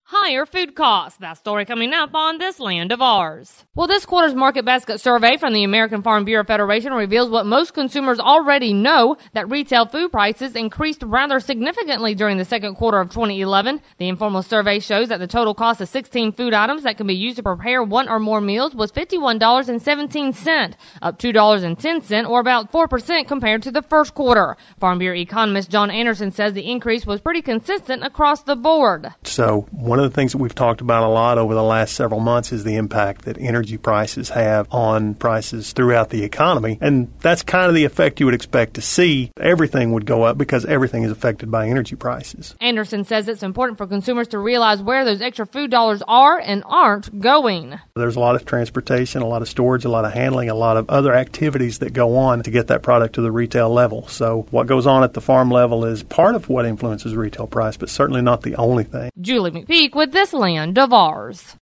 higher food costs. That story coming up on This Land of Ours. Well, this quarter's Market Basket survey from the American Farm Bureau Federation reveals what most consumers already know, that retail food prices increased rather significantly during the second quarter of 2011. The informal survey shows that the total cost of 16 food items that can be used to prepare one or more meals was $51.17, up $2.10 or about 4% compared to the first quarter. Farm Bureau economist John Anderson says the increase was pretty consistent across the board. So one of the things that we've talked about a lot over the last several months is the impact that energy prices have on prices throughout the economy. And that's kind of the effect you would expect to see. Everything would go up because everything is affected by energy prices. Anderson says it's important for consumers to realize where those extra food dollars are and aren't going. There's a lot of transportation, a lot of storage, a lot of handling, a lot of other activities that go on to get that product to the retail level. So what goes on at the farm level is part of what influences retail price, but certainly not the only thing. Julie McPeak with This Land of Ours.